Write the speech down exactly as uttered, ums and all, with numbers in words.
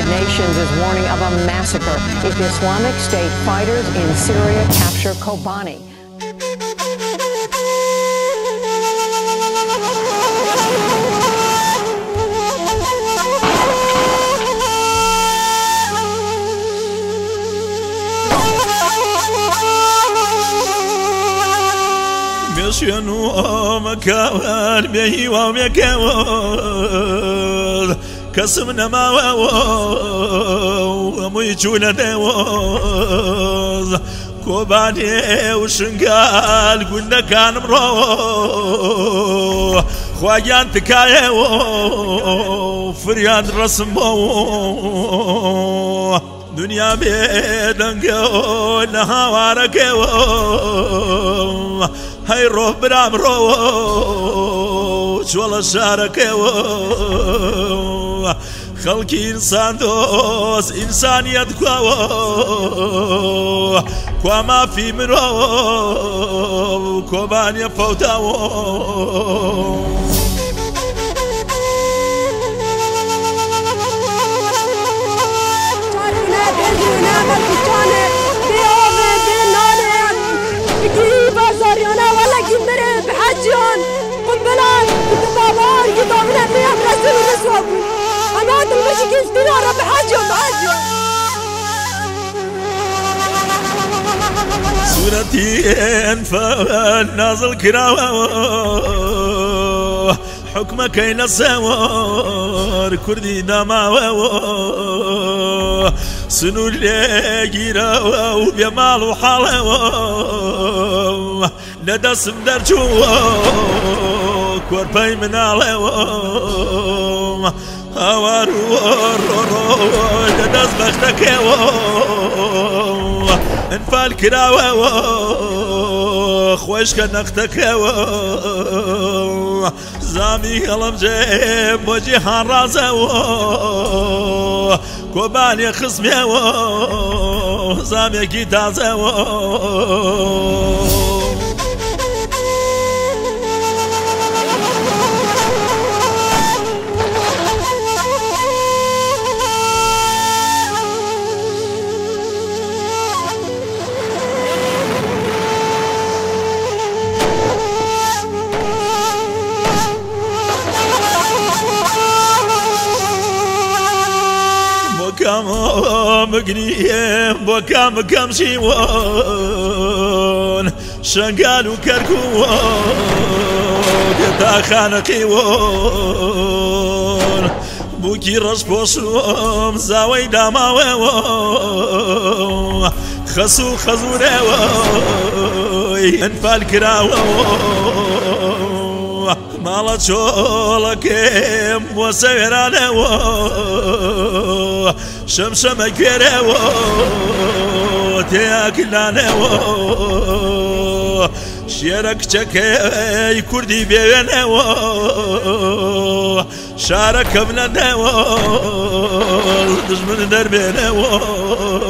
Nations is warning of a massacre if Islamic State fighters in Syria capture Kobani. مشينو مكان بيه ومكان كسمنا ما وميجونا دوز كوباني وشنقال قلنا كان مرو خواجان تكاية فريان رسمو دنيا بيدنقو نهاواركو هاي روح برام روش والله شاركو خلقي إنسان دوس إنسانية كوا كوا ما في منو كوبان يفوتاو صورتي انفال نازل كراوة حكمك ينصور كردي دماوة سنو اللي جيراوة وبيمال وحالوة ندسم درجوة كورباي من علوة هوارو ندس بختكوة انفال كراوة خوش كنختكوة زامي قلم جيب وجيهان رازوة كوباني خصميوة زامي كيتازوة كم مقنيه بكم كم شيوان شنقال وكركوان يتا خانقيوان بوكي رش بوشوام زاوي داماوان خسو خزوراوي انفال كراوان مالا شولكم وسيرانو شمشم كيرو تاكلانو شيرك چكي كردي بينو شارك ابن دو دشمن دربينو